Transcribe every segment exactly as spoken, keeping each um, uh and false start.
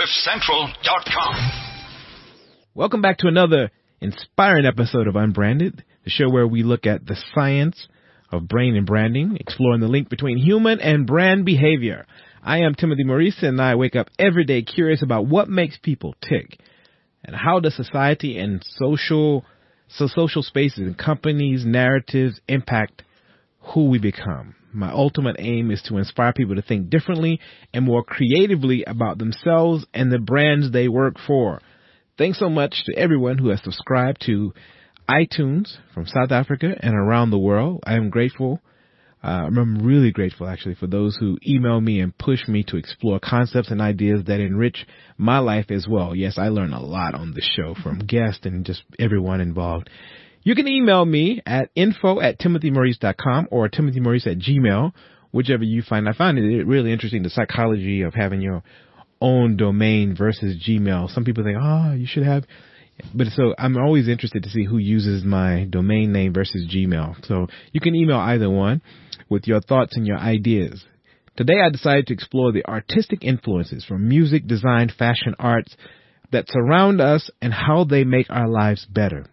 cliff central dot com. Welcome back to another inspiring episode of Unbranded, the show where we look at the science of brain and branding, exploring the link between human and brand behavior. I am Timothy Maurice, and I wake up every day curious about what makes people tick, and how does society and social, so social spaces and companies' narratives impact who we become. My ultimate aim is to inspire people to think differently and more creatively about themselves and the brands they work for. Thanks so much to everyone who has subscribed to iTunes from South Africa and around the world. I am grateful. Uh, I'm really grateful, actually, for those who email me and push me to explore concepts and ideas that enrich my life as well. Yes, I learn a lot on this show from guests and just everyone involved. You can email me at info at timothy maurice dot com or timothy maurice at gmail, whichever you find. I find it really interesting, the psychology of having your own domain versus Gmail. Some people think, oh, you should have. But so I'm always interested to see who uses my domain name versus Gmail. So you can email either one with your thoughts and your ideas. Today I decided to explore the artistic influences from music, design, fashion, arts that surround us and how they make our lives better.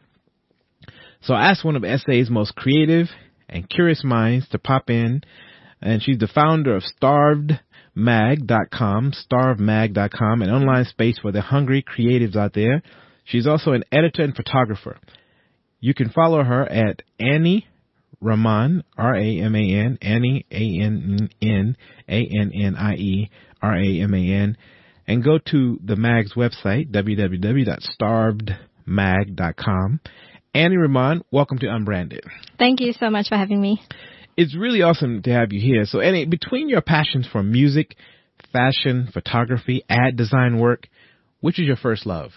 So I asked one of S A's most creative and curious minds to pop in, and she's the founder of starved mag dot com, starved mag dot com, an online space for the hungry creatives out there. She's also an editor and photographer. You can follow her at Annie Raman, R A M A N, Annie, A N N A N N I E, R A M A N, and go to the mag's website, w w w dot starved mag dot com. Annie Raman, welcome to Unbranded. Thank you so much for having me. It's really awesome to have you here. So, Annie, between your passions for music, fashion, photography, ad design work, which is your first love?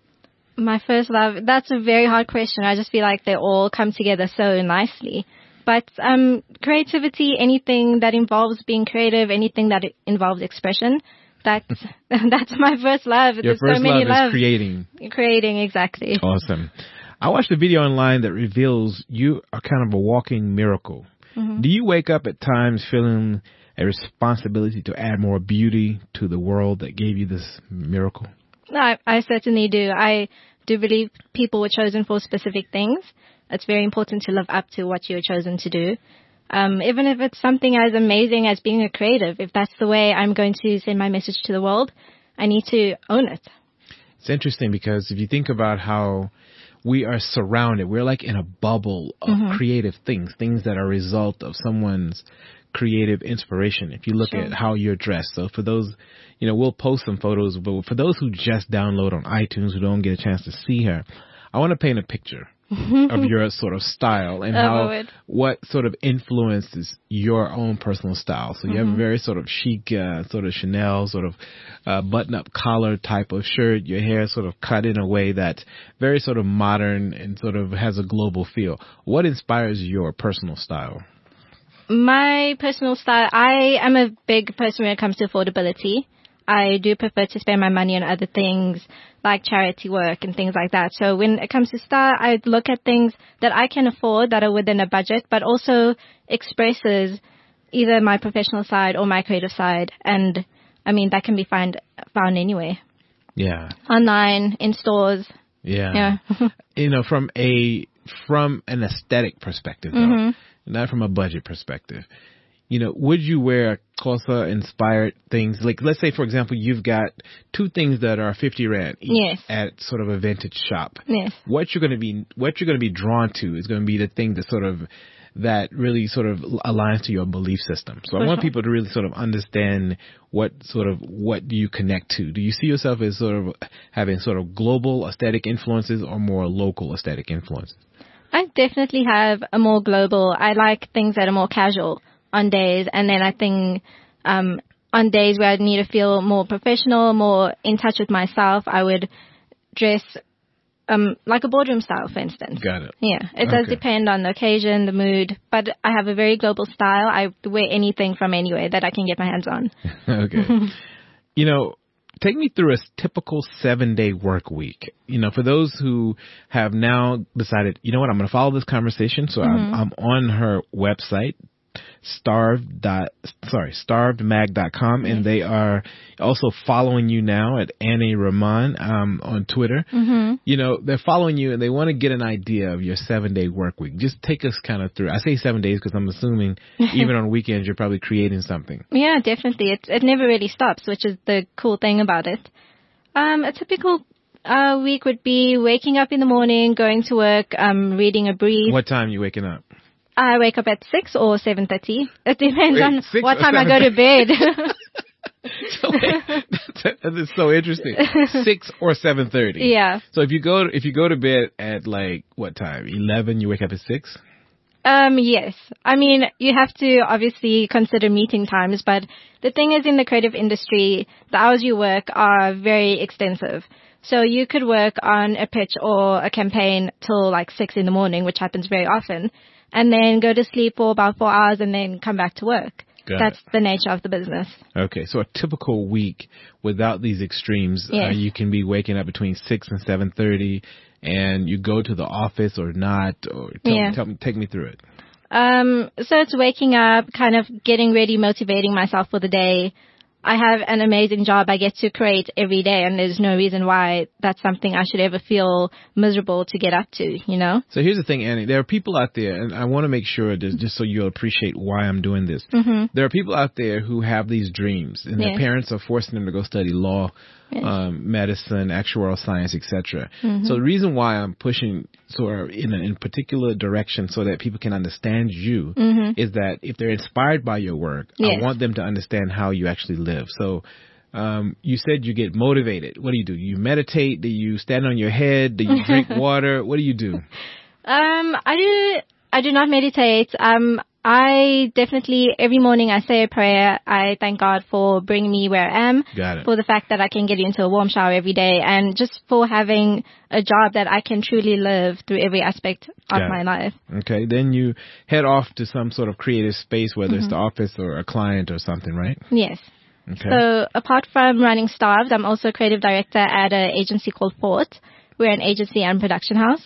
My first love, that's a very hard question. I just feel like they all come together so nicely. But um, creativity, anything that involves being creative, anything that involves expression, that's that's my first love. Your There's first so many love loves. is creating. Creating, exactly. Awesome. I watched a video online that reveals you are kind of a walking miracle. Mm-hmm. Do you wake up at times feeling a responsibility to add more beauty to the world that gave you this miracle? No, I, I certainly do. I do believe people were chosen for specific things. It's very important to live up to what you're chosen to do. Um, even if it's something as amazing as being a creative, if that's the way I'm going to send my message to the world, I need to own it. It's interesting because if you think about how we are surrounded, we're like in a bubble of mm-hmm. creative things, things that are a result of someone's creative inspiration. If you look sure. at how you're dressed. So for those, you know, we'll post some photos, but for those who just download on iTunes who don't get a chance to see her, I want to paint a picture of your sort of style and how, oh, what sort of influences your own personal style. So you mm-hmm. have a very sort of chic, uh, sort of Chanel, sort of uh, button-up collar type of shirt. Your hair sort of cut in a way that's very sort of modern and sort of has a global feel. What inspires your personal style? My personal style, I am a big person when it comes to affordability. I do prefer to spend my money on other things like charity work and things like that. So when it comes to style, I look at things that I can afford that are within a budget, but also expresses either my professional side or my creative side. And I mean, that can be find, found anywhere. Yeah. Online, in stores. Yeah. Yeah. You know, from a, from an aesthetic perspective, though, mm-hmm. not from a budget perspective. You know, would you wear Xhosa inspired things? Like, let's say, for example, you've got two things that are fifty rand each yes. at sort of a vintage shop. Yes. What you're going to be, what you're going to be drawn to is going to be the thing that sort of, that really sort of aligns to your belief system. So for I want sure. people to really sort of understand what sort of, what do you connect to? Do you see yourself as sort of having sort of global aesthetic influences or more local aesthetic influences? I definitely have a more global, I like things that are more casual on days, and then I think um, on days where I need to feel more professional, more in touch with myself, I would dress um, like a boardroom style, for instance. Got it. Yeah, it does okay. depend on the occasion, the mood, but I have a very global style. I wear anything from anywhere that I can get my hands on. Okay. You know, take me through a typical seven-day work week. You know, for those who have now decided, you know what, I'm going to follow this conversation, so mm-hmm. I'm, I'm on her website, starved dot sorry starved mag dot com, and they are also following you now at Annie Rahman um, on Twitter. Mm-hmm. You know, they're following you and they want to get an idea of your seven day work week. Just take us kind of through. I say seven days because I'm assuming even on weekends you're probably creating something. Yeah, definitely. It it never really stops, which is the cool thing about it. Um, a typical uh, week would be waking up in the morning, going to work, um, reading a brief. What time are you waking up? I wake up at six or seven thirty. It depends Wait, on what time I seven? go to bed. So wait, that is so interesting. Six or seven thirty. Yeah. So if you go if you go to bed at like what time? Eleven. You wake up at six. Um, yes. I mean, you have to obviously consider meeting times, but the thing is in the creative industry, the hours you work are very extensive. So you could work on a pitch or a campaign till like six in the morning, which happens very often, and then go to sleep for about four hours and then come back to work. Got That's it. the nature of the business. Okay, so a typical week without these extremes, Yes. uh, you can be waking up between six and seven thirty, and you go to the office or not. Or tell Yeah. me, tell me, take me through it. Um, so it's waking up, kind of getting ready, motivating myself for the day. I have an amazing job I get to create every day, and there's no reason why that's something I should ever feel miserable to get up to, you know? So here's the thing, Annie. There are people out there, and I want to make sure that just so you'll appreciate why I'm doing this. Mm-hmm. There are people out there who have these dreams, and their Yes. parents are forcing them to go study law, Yes. um, medicine, actuarial science, et cetera. Mm-hmm. So the reason why I'm pushing sort of in a in particular direction so that people can understand you Mm-hmm. is that if they're inspired by your work, Yes. I want them to understand how you actually live. So um, you said you get motivated. What do you do? You meditate? Do you stand on your head? Do you drink water? What do you do? Um, I do, I do not meditate. Um, I definitely, every morning I say a prayer. I thank God for bringing me where I am. Got it. For the fact that I can get into a warm shower every day, and just for having a job that I can truly live through every aspect of Got my it. life. Okay, then you head off to some sort of creative space, whether Mm-hmm. it's the office or a client or something, right? Yes. Okay. So apart from running Starved, I'm also a creative director at an agency called Fort. We're an agency and production house.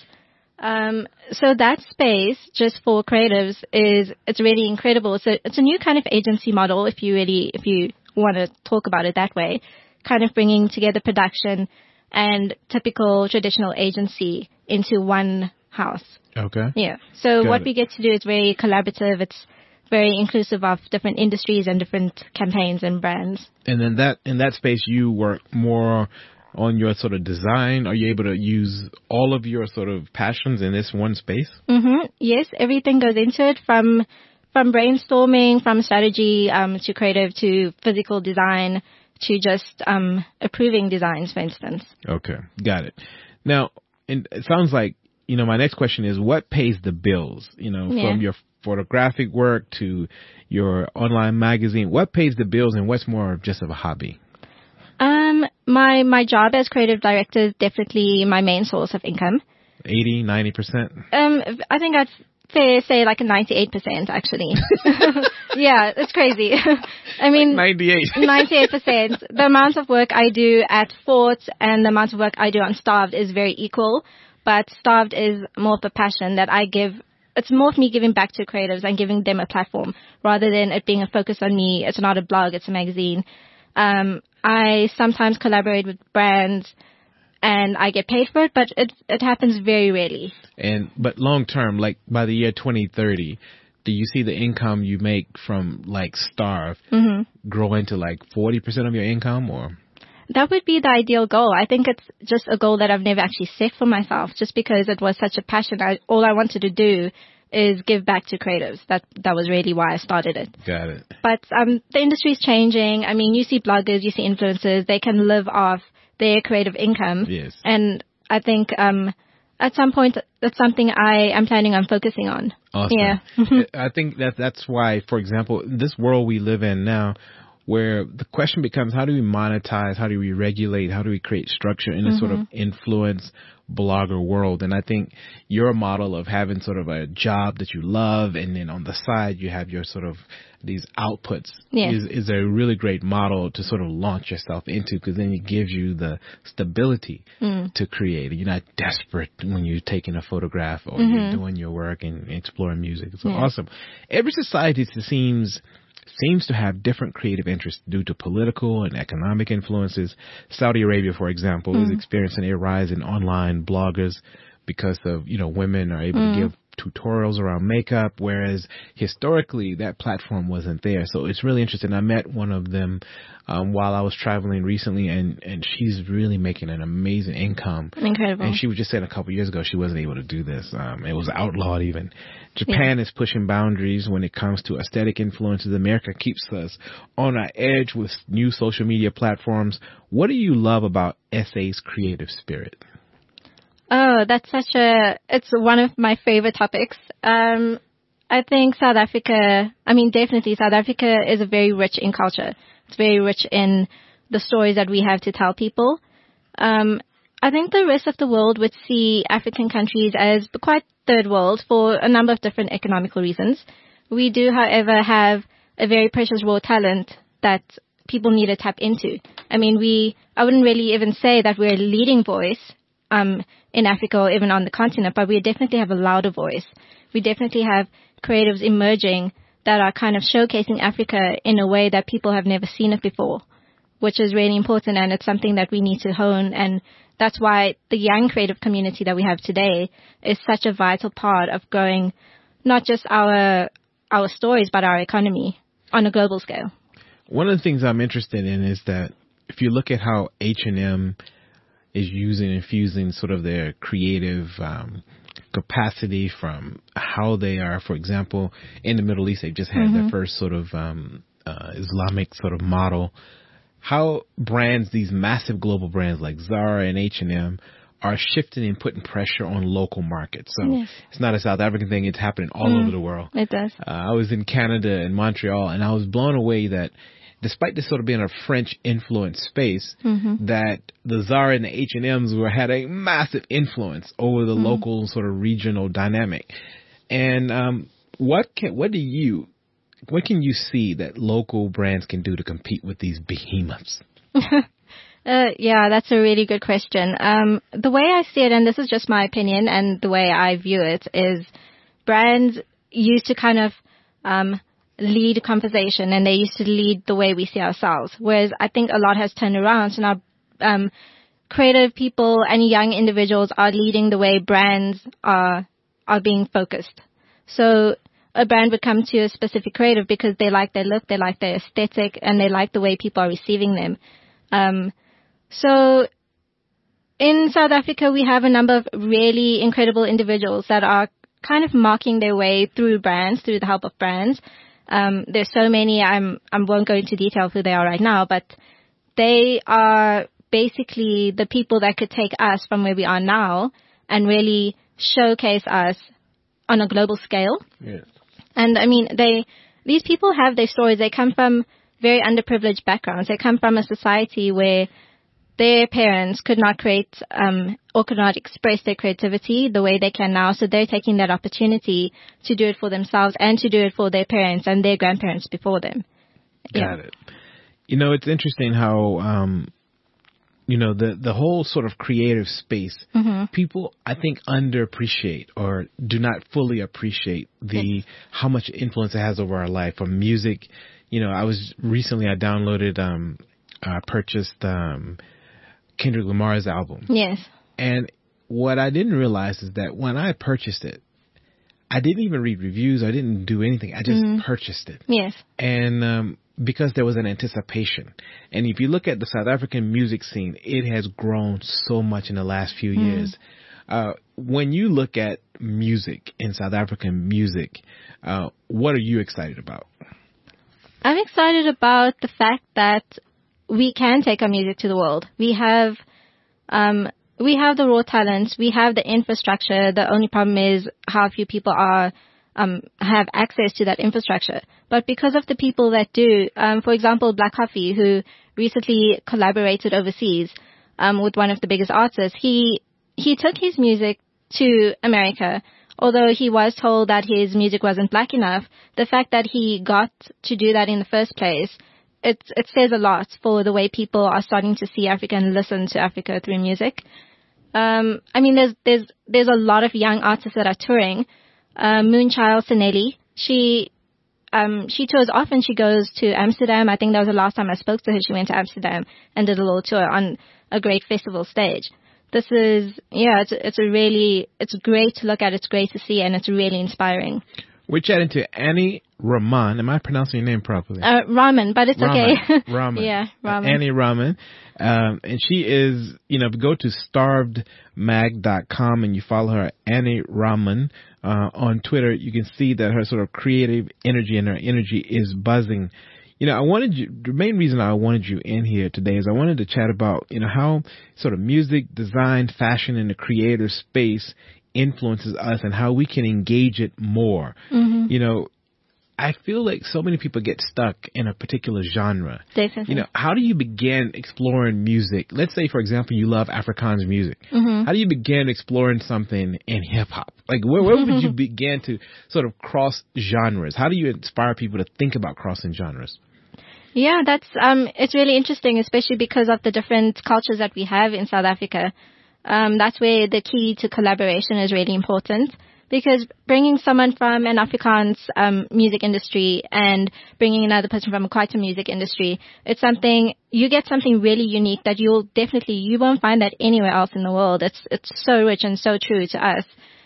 Um, so that space just for creatives is, it's really incredible. So it's a new kind of agency model if you really, if you want to talk about it that way, kind of bringing together production and typical traditional agency into one house. Okay. Yeah. So Got what it. we get to do is very collaborative. It's very inclusive of different industries and different campaigns and brands. And then that in that space, you work more on your sort of design. Are you able to use all of your sort of passions in this one space? Mm-hmm. Yes, everything goes into it from from brainstorming, from strategy um, to creative to physical design to just um, approving designs, for instance. Okay, got it. Now, and it sounds like, you know, my next question is what pays the bills? You know, Yeah. from your photographic work to your online magazine, what pays the bills and what's more just of a hobby? Um, my my job as creative director is definitely my main source of income. eighty, ninety percent? Um, I think I'd fair say like a ninety-eight percent actually. Yeah, it's crazy. I mean, ninety-eight. ninety-eight percent. The amount of work I do at Fort and the amount of work I do on Starved is very equal, but Starved is more of a passion that I give. It's more of me giving back to creatives and giving them a platform rather than it being a focus on me. It's not a blog, it's a magazine. Um, I sometimes collaborate with brands and I get paid for it, but it it happens very rarely. And but long term, like by the year twenty thirty, do you see the income you make from like Starve Mm-hmm. grow into like forty percent of your income, or? That would be the ideal goal. I think it's just a goal that I've never actually set for myself just because it was such a passion. I, all I wanted to do is give back to creatives. That that was really why I started it. Got it. But um, the industry's changing. I mean, you see bloggers, you see influencers. They can live off their creative income. Yes. And I think um, at some point that's something I am planning on focusing on. Awesome. Yeah. I think that that's why, for example, this world we live in now, where the question becomes, how do we monetize? How do we regulate? How do we create structure in a mm-hmm. sort of influence blogger world? And I think your model of having sort of a job that you love, and then on the side you have your sort of these outputs yes. is, is a really great model to sort of launch yourself into, because then it gives you the stability mm. to create. You're not desperate when you're taking a photograph or mm-hmm. you're doing your work and exploring music. It's so yeah. awesome. Every society seems seems to have different creative interests due to political and economic influences. Saudi Arabia, for example, mm. is experiencing a rise in online bloggers because of, you know, women are able mm. to give tutorials around makeup, whereas historically that platform wasn't there. So it's really interesting. I met one of them um, while I was traveling recently, and, and she's really making an amazing income. Incredible. And she was just saying a couple years ago she wasn't able to do this. Um, it was outlawed even. Japan yeah. is pushing boundaries when it comes to aesthetic influences. America keeps us on our edge with new social media platforms. What do you love about S A's creative spirit? Oh, that's such a, it's one of my favorite topics. Um, I think South Africa, I mean, definitely South Africa is very rich in culture. It's very rich in the stories that we have to tell people. Um, I think the rest of the world would see African countries as quite third world for a number of different economical reasons. We do, however, have a very precious raw talent that people need to tap into. I mean, we, I wouldn't really even say that we're a leading voice um, in Africa or even on the continent, but we definitely have a louder voice. We definitely have creatives emerging that are kind of showcasing Africa in a way that people have never seen it before, which is really important, and it's something that we need to hone. And that's why the young creative community that we have today is such a vital part of growing not just our our stories, but our economy on a global scale. One of the things I'm interested in is that if you look at how H and M is using, infusing sort of their creative um, capacity from how they are, for example, in the Middle East, they've just had mm-hmm. their first sort of um, uh, Islamic sort of model. How brands, these massive global brands like Zara and H and M, are shifting and putting pressure on local markets. So yes. it's not a South African thing. It's happening all mm, over the world. It does. Uh, I was in Canada and Montreal, and I was blown away that despite this sort of being a French influenced space, mm-hmm. that the Zara and the H and M's were had a massive influence over the mm. local sort of regional dynamic. And um, what can what do you what can you see that local brands can do to compete with these behemoths? uh, yeah, that's a really good question. Um, the way I see it, and this is just my opinion, and the way I view it, is brands used to kind of um, lead conversation, and they used to lead the way we see ourselves. Whereas I think a lot has turned around, so now um, creative people and young individuals are leading the way brands are are being focused. So a brand would come to a specific creative because they like their look, they like their aesthetic, and they like the way people are receiving them. Um, so in South Africa, we have a number of really incredible individuals that are kind of marking their way through brands, through the help of brands. Um, there's so many, I'm, I won't go into detail who they are right now, but they are basically the people that could take us from where we are now and really showcase us on a global scale. Yes. And I mean, they, these people have their stories. They come from very underprivileged backgrounds. They come from a society where their parents could not create um, or could not express their creativity the way they can now. So they're taking that opportunity to do it for themselves and to do it for their parents and their grandparents before them. Got yeah. it. You know, it's interesting how, um, you know, the, the whole sort of creative space, mm-hmm. people, I think, underappreciate or do not fully appreciate the yes. how much influence it has over our life. From music, you know, I was recently, I downloaded, um, I purchased um, Kendrick Lamar's album. Yes. And what I didn't realize is that when I purchased it, I didn't even read reviews. I didn't do anything. I just mm. purchased it. Yes. And um, because there was an anticipation. And if you look at the South African music scene, it has grown so much in the last few mm. years. Uh, when you look at music in South African music, uh, what are you excited about? I'm excited about the fact that we can take our music to the world. We have, um, we have the raw talents. We have the infrastructure. The only problem is how few people are um, have access to that infrastructure. But because of the people that do, um, for example, Black Coffee, who recently collaborated overseas um, with one of the biggest artists, he he took his music to America. Although he was told that his music wasn't black enough, the fact that he got to do that in the first place, it, it says a lot for the way people are starting to see Africa and listen to Africa through music. Um, I mean, there's there's there's a lot of young artists that are touring. Uh, Moonchild Sinelli, she um, she tours often. She goes to Amsterdam. I think that was the last time I spoke to her. She went to Amsterdam and did a little tour on a great festival stage. This is, yeah, it's, it's a really, it's great to look at, it's great to see, and it's really inspiring. We're chatting to Annie Rahman. Am I pronouncing your name properly? Uh, Rahman, but it's Rahman. okay. Rahman. Yeah, Rahman. Uh, Annie Rahman. Um, and she is, you know, if you go to starved mag dot com and you follow her, Annie Rahman, uh, on Twitter, you can see that her sort of creative energy and her energy is buzzing. You know, I wanted you, the main reason I wanted you in here today is I wanted to chat about, you know, how sort of music, design, fashion, and the creator space influences us and how we can engage it more. Mm-hmm. You know, I feel like so many people get stuck in a particular genre. Definitely. You know, how do you begin exploring music? Let's say, for example, you love Afrikaans music. Mm-hmm. How do you begin exploring something in hip hop? Like, where, where would you begin to sort of cross genres? How do you inspire people to think about crossing genres? Yeah, that's um, it's really interesting, especially because of the different cultures that we have in South Africa. Um, that's where the key to collaboration is really important, because bringing someone from an Afrikaans um, music industry and bringing another person from a Kwaito music industry, it's something, you get something really unique that you'll definitely, you won't find that anywhere else in the world. It's it's so rich and so true to us.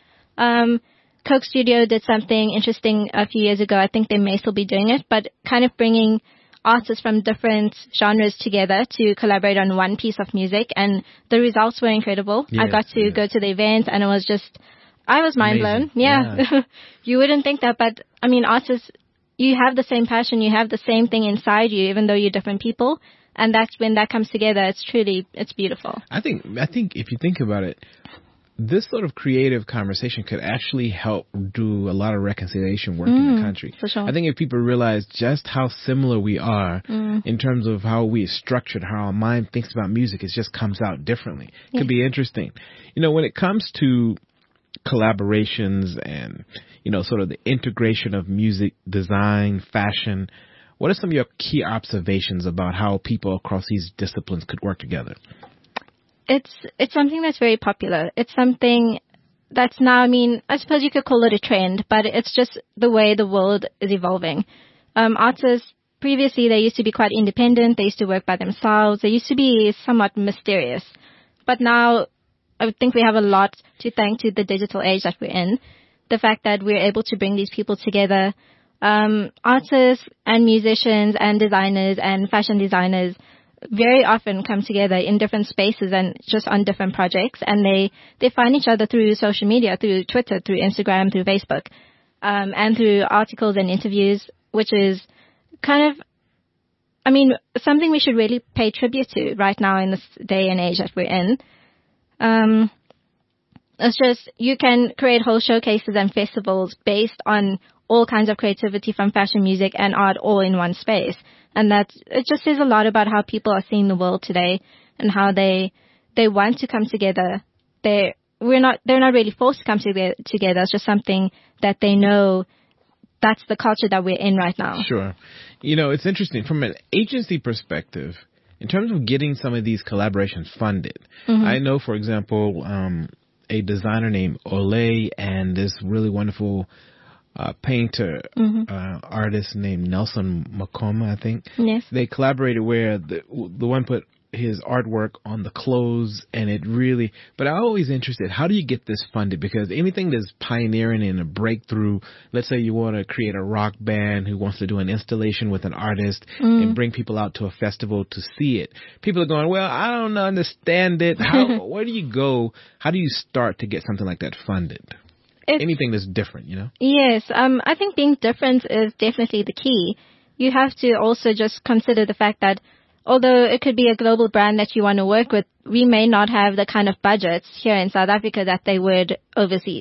Um, Coke Studio did something interesting a few years ago. I think they may still be doing it, but kind of bringing artists from different genres together to collaborate on one piece of music, and the results were incredible. Yeah, I got to yeah. go to the event, and it was just, I was mind Amazing. blown. Yeah. yeah. You wouldn't think that, but I mean, artists, you have the same passion, you have the same thing inside you, even though you're different people. And that's when that comes together, it's truly, it's beautiful. I think, I think if you think about it, this sort of creative conversation could actually help do a lot of reconciliation work mm, in the country. For sure. I think if people realize just how similar we are mm. in terms of how we structured, how our mind thinks about music, it just comes out differently. It yeah. could be interesting. You know, when it comes to collaborations and, you know, sort of the integration of music, design, fashion, what are some of your key observations about how people across these disciplines could work together? It's it's something that's very popular. It's something that's now, I mean, I suppose you could call it a trend, but it's just the way the world is evolving. Um, artists, previously, they used to be quite independent. They used to work by themselves. They used to be somewhat mysterious. But now, I would think we have a lot to thank to the digital age that we're in. The fact that we're able to bring these people together. Um, artists and musicians and designers and fashion designers very often come together in different spaces and just on different projects, and they, they find each other through social media, through Twitter, through Instagram, through Facebook, um, and through articles and interviews, which is kind of, I mean, something we should really pay tribute to right now in this day and age that we're in. Um, it's just, you can create whole showcases and festivals based on all kinds of creativity from fashion, music, and art all in one space. And that, it just says a lot about how people are seeing the world today and how they, they want to come together. They, we're not, they're not really forced to come together, together. It's just something that they know that's the culture that we're in right now. Sure. You know, it's interesting from an agency perspective, in terms of getting some of these collaborations funded. Mm-hmm. I know, for example, um, a designer named Olay and this really wonderful Uh, painter, mm-hmm. uh, artist named Nelson Makoma, I think. Yes. They collaborated where the the one put his artwork on the clothes, and it really, but I'm always interested, how do you get this funded? Because anything that's pioneering and a breakthrough, let's say you want to create a rock band who wants to do an installation with an artist mm. and bring people out to a festival to see it. People are going, well, I don't understand it. How, where do you go? How do you start to get something like that funded? It's, anything that's different, you know? Yes. Um, I think being different is definitely the key. You have to also just consider the fact that although it could be a global brand that you want to work with, we may not have the kind of budgets here in South Africa that they would overseas.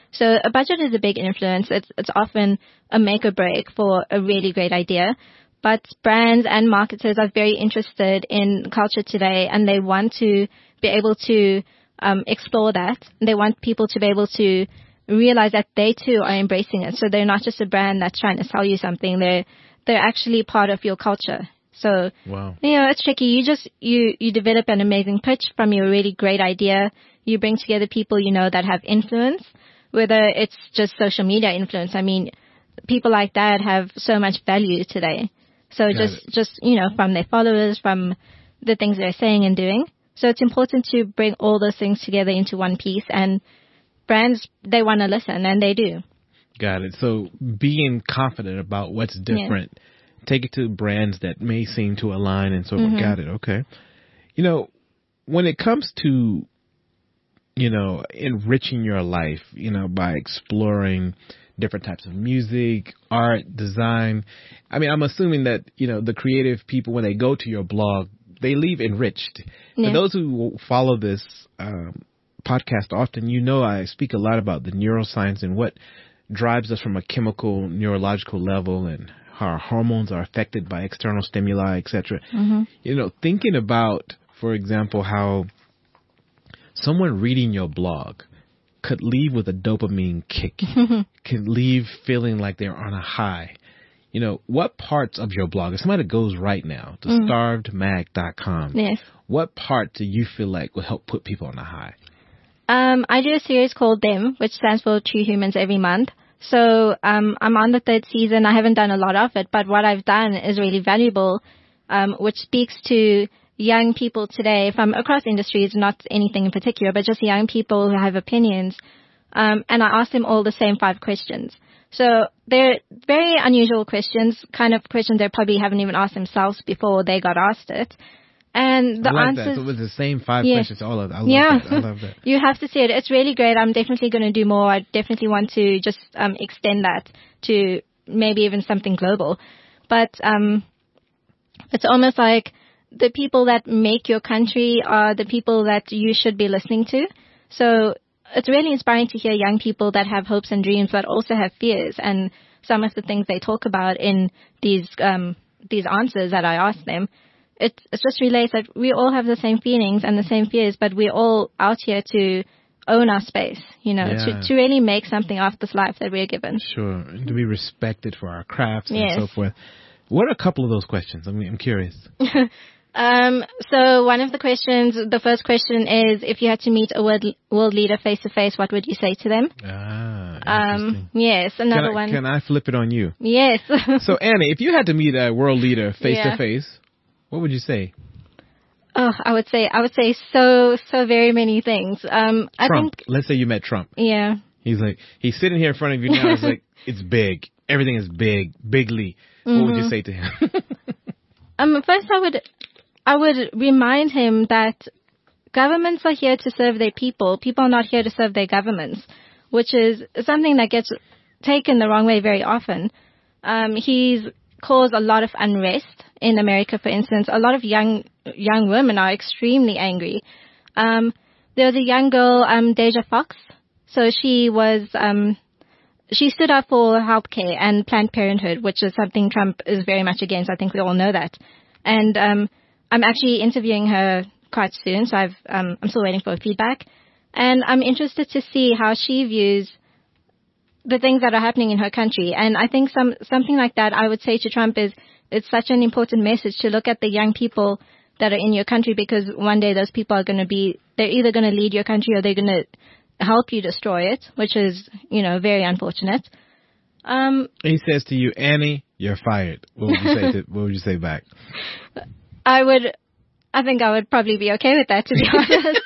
So a budget is a big influence. It's, it's often a make or break for a really great idea. But brands and marketers are very interested in culture today, and they want to be able to um, explore that. They want people to be able to realize that they too are embracing it. So they're not just a brand that's trying to sell you something. They're they're actually part of your culture. So, wow. you know, it's tricky. You just, you, you develop an amazing pitch from your really great idea. You bring together people you know that have influence, whether it's just social media influence. I mean, people like that have so much value today. So Got just, it. just, you know, from their followers, from the things they're saying and doing. So it's important to bring all those things together into one piece, and brands, they want to listen, and they do. Got it. So being confident about what's different, yeah. Take it to brands that may seem to align and so forth. Mm-hmm. Got it. Okay. You know, when it comes to, you know, enriching your life, you know, by exploring different types of music, art, design, I mean, I'm assuming that, you know, the creative people, when they go to your blog, they leave enriched. Yeah. For those who follow this um, podcast often, you know I speak a lot about the neuroscience and what drives us from a chemical, neurological level, and how our hormones are affected by external stimuli, et cetera. Mm-hmm. You know, thinking about, for example, how someone reading your blog could leave with a dopamine kick, could leave feeling like they're on a high. You know, what parts of your blog, if somebody goes right now to mm. starved mag dot com, yes. what part do you feel like will help put people on a high? Um, I do a series called Them, which stands for True Humans, every month. So um, I'm on the third season. I haven't done a lot of it, but what I've done is really valuable, um, which speaks to young people today from across industries, not anything in particular, but just young people who have opinions. Um, and I ask them all the same five questions. So they're very unusual questions, kind of questions they probably haven't even asked themselves before they got asked it. And the I like answers, that. So it was the same five yes. questions. All of that. I love yeah. that. I love that. You have to see it. It's really great. I'm definitely going to do more. I definitely want to just um, extend that to maybe even something global. But um, it's almost like the people that make your country are the people that you should be listening to. So it's really inspiring to hear young people that have hopes and dreams but also have fears, and some of the things they talk about in these um, these answers that I ask them. It, it just relates that we all have the same feelings and the same fears, but we're all out here to own our space, you know, yeah. to, to really make something of this life that we're given. Sure. To be respected for our crafts yes. and so forth. What are a couple of those questions? I mean, I'm curious. um, so one of the questions, the first question is, if you had to meet a world, world leader face to face, what would you say to them? Ah, um, yes. Another can I, one. Can I flip it on you? Yes. So Annie, if you had to meet a world leader face yeah. to face, what would you say? Oh, I would say, I would say so, so very many things. Um, I Trump. think, Let's say you met Trump. Yeah. He's like, he's sitting here in front of you now. It's like, it's big. Everything is big, bigly. Mm-hmm. What would you say to him? um, first I would, I would remind him that governments are here to serve their people. People are not here to serve their governments, which is something that gets taken the wrong way very often. Um, he's caused a lot of unrest in America, for instance. A lot of young young women are extremely angry. Um, there was a young girl, um, Deja Fox. So she was, um, she stood up for healthcare and Planned Parenthood, which is something Trump is very much against. I think we all know that. And um, I'm actually interviewing her quite soon, so I've um, I'm still waiting for feedback. And I'm interested to see how she views the things that are happening in her country. And I think some something like that I would say to Trump is, it's such an important message to look at the young people that are in your country, because one day those people are going to be, they're either going to lead your country or they're going to help you destroy it, which is, you know, very unfortunate. Um, he says to you, Annie, you're fired. What would you say to, what would you say back? I would, I think I would probably be okay with that, to be honest.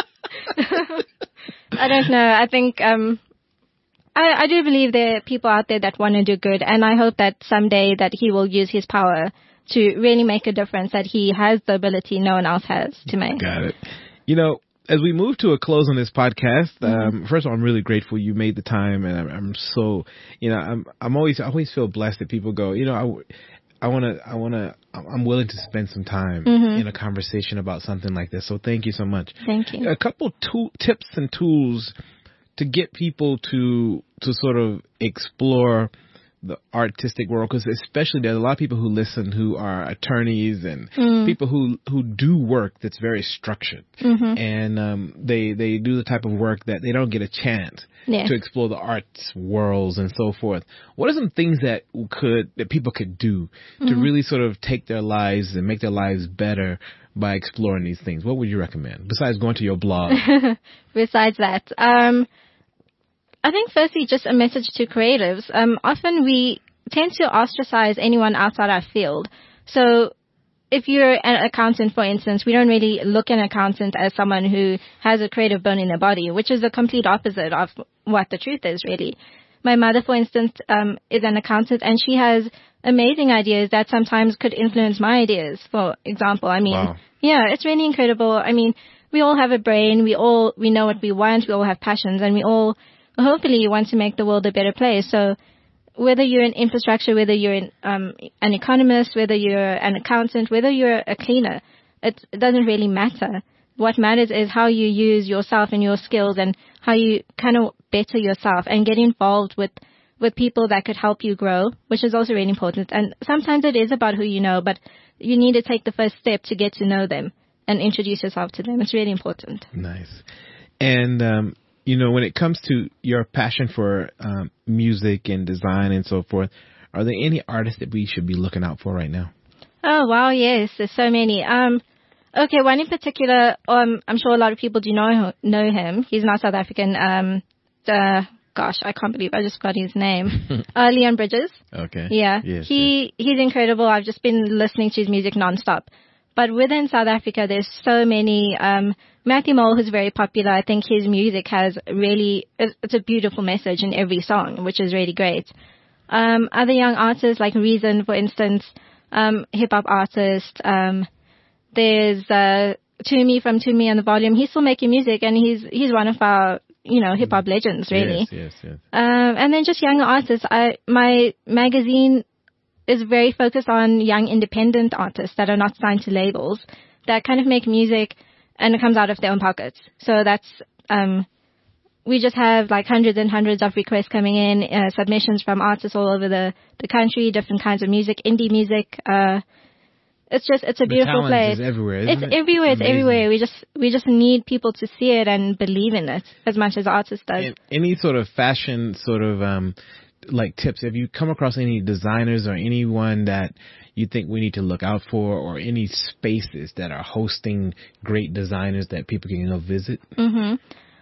I don't know. I think, um, I, I do believe there are people out there that want to do good, and I hope that someday that he will use his power to really make a difference, that he has the ability no one else has to make. Got it. You know, as we move to a close on this podcast, um, mm-hmm. first of all, I'm really grateful you made the time, and I'm, I'm so, you know, I'm I'm always I always feel blessed that people go, you know, I, I want to I want to I'm willing to spend some time mm-hmm. in a conversation about something like this. So thank you so much. Thank you. A couple tool, tips and tools to get people to to sort of explore the artistic world, because especially there's a lot of people who listen who are attorneys and mm. people who who do work that's very structured, mm-hmm. and um, they they do the type of work that they don't get a chance yeah. to explore the arts worlds and so forth. What are some things that could that people could do mm-hmm. to really sort of take their lives and make their lives better by exploring these things? What would you recommend besides going to your blog? Besides that, um, I think firstly, just a message to creatives. Um, often we tend to ostracize anyone outside our field. So if you're an accountant, for instance, we don't really look at an accountant as someone who has a creative bone in their body, which is the complete opposite of what the truth is, really. My mother, for instance, um, is an accountant, and she has amazing ideas that sometimes could influence my ideas, for example. I mean, wow. yeah, it's really incredible. I mean, we all have a brain. We all, we know what we want. We all have passions, and we all hopefully you want to make the world a better place. So whether you're in infrastructure, whether you're in, um, an economist, whether you're an accountant, whether you're a cleaner, it, it doesn't really matter. What matters is how you use yourself and your skills and how you kind of better yourself and get involved with, with people that could help you grow, which is also really important. And sometimes it is about who you know, but you need to take the first step to get to know them and introduce yourself to them. It's really important. Nice. And, um, you know, when it comes to your passion for um, music and design and so forth, are there any artists that we should be looking out for right now? Oh, wow, yes. There's so many. Um, okay, one in particular, um, I'm sure a lot of people do know know him. He's not South African. Um, uh, gosh, I can't believe I just got his name. uh, Leon Bridges. Okay. Yeah. Yes, he yes. He's incredible. I've just been listening to his music nonstop. But within South Africa, there's so many. Um, Matthew Mole, who's very popular, I think his music has really, it's a beautiful message in every song, which is really great. Um, other young artists like Reason, for instance, um, hip-hop artist. Um, there's uh, Toomey from Toomey and the Volume. He's still making music, and he's he's one of our, you know, hip-hop legends, really. Yes, yes, yes. Um, and then just younger artists. I, my magazine is very focused on young independent artists that are not signed to labels, that kind of make music and it comes out of their own pockets. So that's, um, we just have like hundreds and hundreds of requests coming in, uh, submissions from artists all over the, the country, different kinds of music, indie music. Uh, it's just, it's a the beautiful place. Is everywhere, isn't it's it? everywhere. It's it's everywhere. We just, we just need people to see it and believe in it as much as artists does. And any sort of fashion sort of, um, like tips, have you come across any designers or anyone that you think we need to look out for, or any spaces that are hosting great designers that people can go visit? Mm-hmm.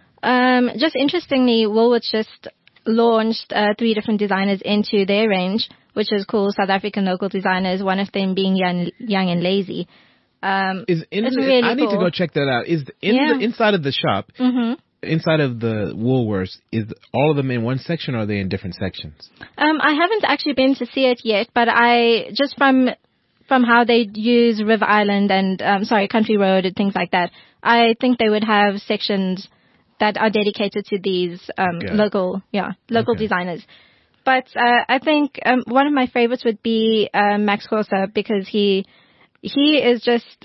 Um, just interestingly, Woolworths just launched uh, three different designers into their range, which is cool. South African local designers, one of them being Young, young and Lazy. Um, is in, it's really I need cool. to go check that out. Is in yeah. the inside of the shop, mm-hmm. inside of the Woolworths, is all of them in one section, or are they in different sections? Um, I haven't actually been to see it yet, but I just from from how they use River Island and um, sorry, Country Road and things like that, I think they would have sections that are dedicated to these um, local, yeah, local okay. designers. But uh, I think um, one of my favorites would be uh, Max Corsa, because he he is just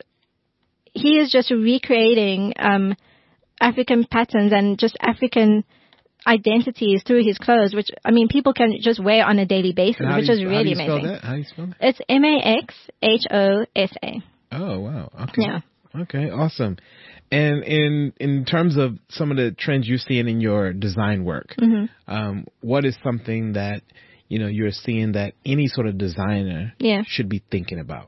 he is just recreating um, African patterns and just African identities through his clothes, which, I mean, people can just wear on a daily basis, which you, is really amazing. How do you spell that? How do you spell that? It's M A X H O S A. Oh, wow. Okay. Yeah. Okay, awesome. And in in terms of some of the trends you're seeing in your design work, mm-hmm. um, what is something that, you know, you're seeing that any sort of designer yeah. should be thinking about?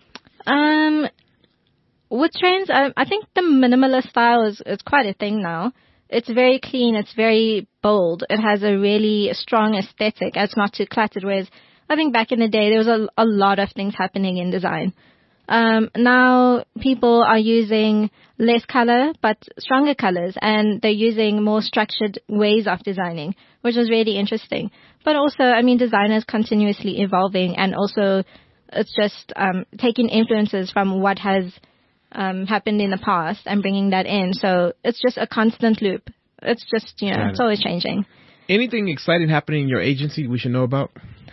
Um, with trends, I, I think the minimalist style is, is quite a thing now. It's very clean. It's very bold. It has a really strong aesthetic. It's not too cluttered. Whereas I think back in the day, there was a, a lot of things happening in design. Um, now people are using less color, but stronger colors, and they're using more structured ways of designing, which is really interesting. But also, I mean, design is continuously evolving, and also it's just um, taking influences from what has um, happened in the past and bringing that in. So it's just a constant loop. It's just, you know, Got it's it. always changing. Anything exciting happening in your agency we should know about?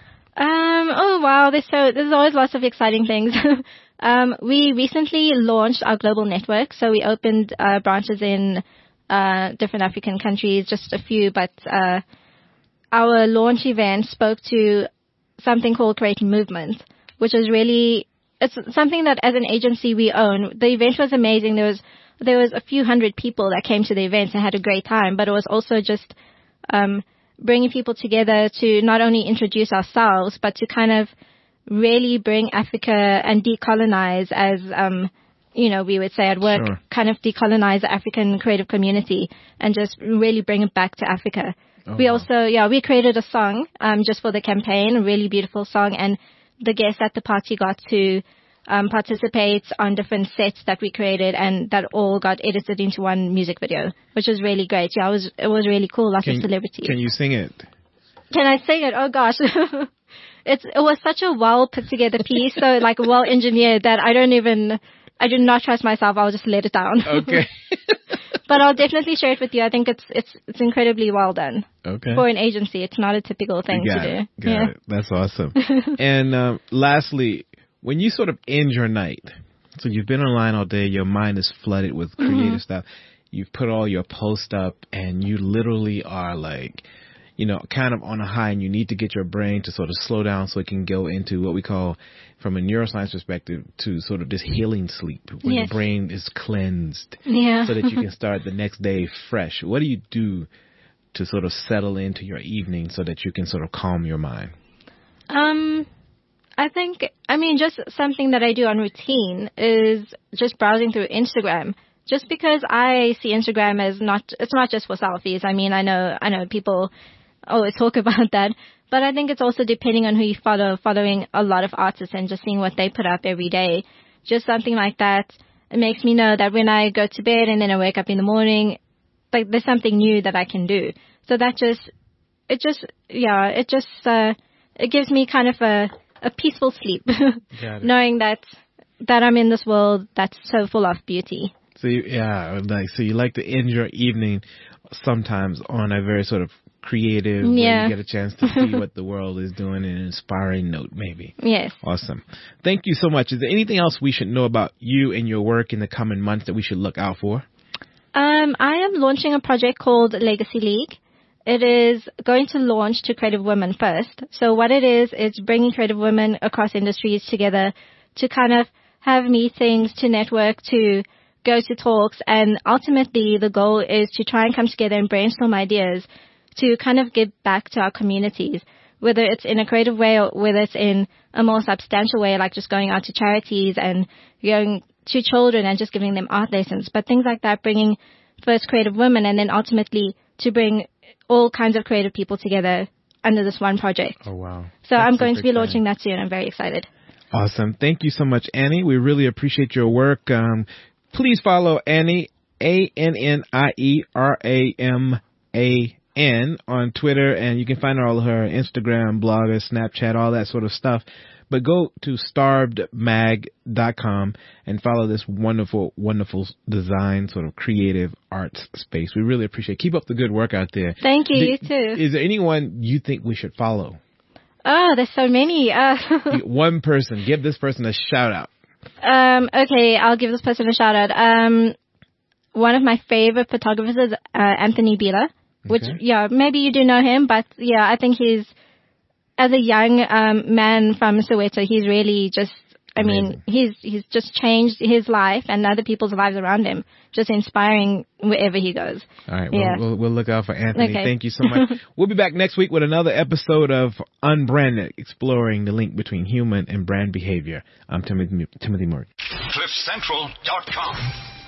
Um, oh, wow. There's so, there's always lots of exciting things. um, we recently launched our global network. So we opened uh, branches in uh, different African countries, just a few, but uh, our launch event spoke to something called Creating Movement, which is really, it's something that as an agency we own. The event was amazing. There was there was a few hundred people that came to the event and had a great time, but it was also just um, bringing people together to not only introduce ourselves, but to kind of really bring Africa and decolonize, as um, you know, we would say at work, Sure. kind of decolonize the African creative community and just really bring it back to Africa. Oh, we wow. also, yeah, we created a song um, just for the campaign, a really beautiful song, and the guests at the party got to um, participate on different sets that we created, and that all got edited into one music video, which was really great. Yeah, it was it was really cool. Lots Can, of celebrities. can you sing it? Can I sing it? Oh gosh. It's, it was such a well put together piece, so like well engineered that I don't even, I do not trust myself. I'll just let it down. Okay. But I'll definitely share it with you. I think it's, it's, it's incredibly well done. Okay. For an agency, it's not a typical thing Got to it. do. Got yeah. it. That's awesome. And um, lastly, when you sort of end your night, so you've been online all day, your mind is flooded with creative mm-hmm. stuff. You've put all your posts up, and you literally are like, you know, kind of on a high, and you need to get your brain to sort of slow down so it can go into what we call, from a neuroscience perspective, to sort of this healing sleep, when yes. your brain is cleansed, yeah. so that you can start the next day fresh. What do you do to sort of settle into your evening so that you can sort of calm your mind? Um, I think, I mean, just something that I do on routine is just browsing through Instagram. Just because I see Instagram as not, it's not just for selfies. I mean, I know, I know people always talk about that, but I think it's also depending on who you follow, following a lot of artists and just seeing what they put up every day. Just something like that. It makes me know that when I go to bed and then I wake up in the morning, like there's something new that I can do. So that just, it just, yeah, it just, uh, it gives me kind of a, a peaceful sleep, knowing that, that I'm in this world that's so full of beauty. So you, yeah, like, so you like to end your evening sometimes on a very sort of creative, yeah. where you get a chance to see what the world is doing in an inspiring note, maybe. Yes. Awesome. Thank you so much. Is there anything else we should know about you and your work in the coming months that we should look out for? Um, I am launching a project called Legacy League. It is going to launch to creative women first. So what it is, it's bringing creative women across industries together to kind of have meetings, to network, to go to talks, and ultimately the goal is to try and come together and brainstorm ideas to kind of give back to our communities, whether it's in a creative way or whether it's in a more substantial way, like just going out to charities and going to children and just giving them art lessons. But things like that, bringing first creative women and then ultimately to bring all kinds of creative people together under this one project. Oh, wow. So That's I'm going to be exciting. launching that soon. I'm very excited. Awesome. Thank you so much, Annie. We really appreciate your work. Um, please follow Annie, A N N I E R A M A N, on Twitter, and you can find all of her Instagram, blogger, Snapchat, all that sort of stuff. But go to starved mag dot com and follow this wonderful, wonderful design, sort of creative arts space. We really appreciate it. Keep up the good work out there. Thank you. Do, you too. Is there anyone you think we should follow? Oh, there's so many. Uh, One person. Give this person a shout out. um, okay, I'll give this person a shout out. Um, one of my favorite photographers is uh, Anthony Bieler, which, Okay. yeah, maybe you do know him, but yeah, I think he's, as a young um, man from Soweto, he's really just, I Amazing. mean, he's he's just changed his life and other people's lives around him, just inspiring wherever he goes. All right, well, Yeah. we'll, we'll look out for Anthony. Okay. Thank you so much. We'll be back next week with another episode of Unbranded, exploring the link between human and brand behavior. I'm Timothy, Timothy Murray. cliff central dot com